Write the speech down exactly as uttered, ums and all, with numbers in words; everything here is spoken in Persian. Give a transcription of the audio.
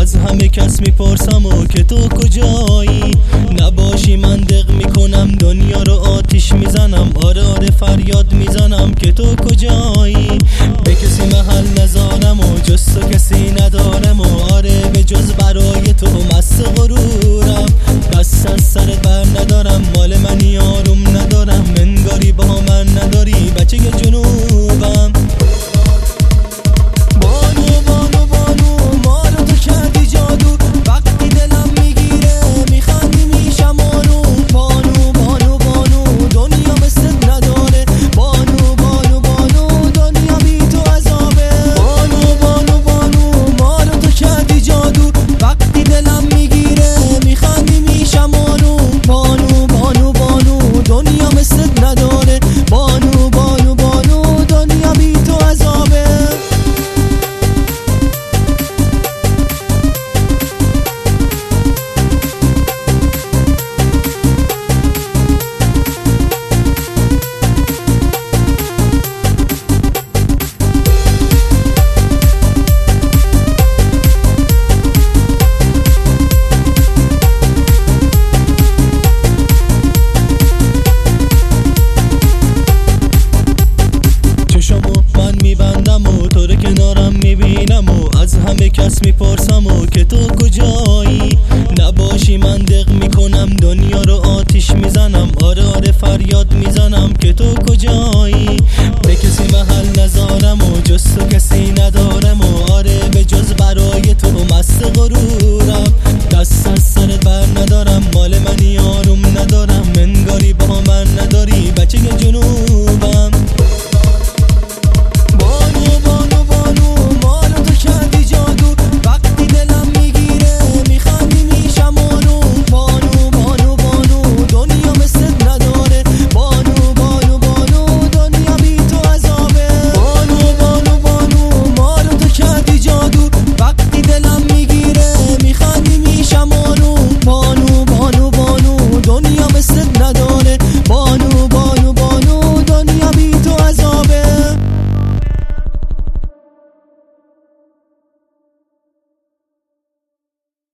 از همه کس میپرسم و که تو کجایی. نباشی من دق میکنم دنیا رو آتیش میزنم. آره آره فریاد میزنم که تو کجایی. به کسی محل نذارم و جز تو کسی ندارم و آره به جز برای تو مست غرورم. دست از سرت بر ندارم، مال منی آروم ندارم. انگاری با من نداری بچه جنوبم. بانو بانو بانو مارو تو کردی جادو. وقتی دلم میگیره میخندی میشم آنو. بانو بانو بانو دنیا مثل نداره. بانو بانو بانو دنیا بی تو عذابه. بانو بانو بانو مارو تو کردی جادو. وقتی دلم میگیره میخندی میشم آنو. بانو بانو بانو دنیا مثل نداره. بانو بانو بانو دنیا بی تو عذابه. میبندم و تو رو کنارم میبینم و از همه کس میپرسم و که تو کجایی. نباشی من دق میکنم دنیا رو آتیش میزنم. آره آره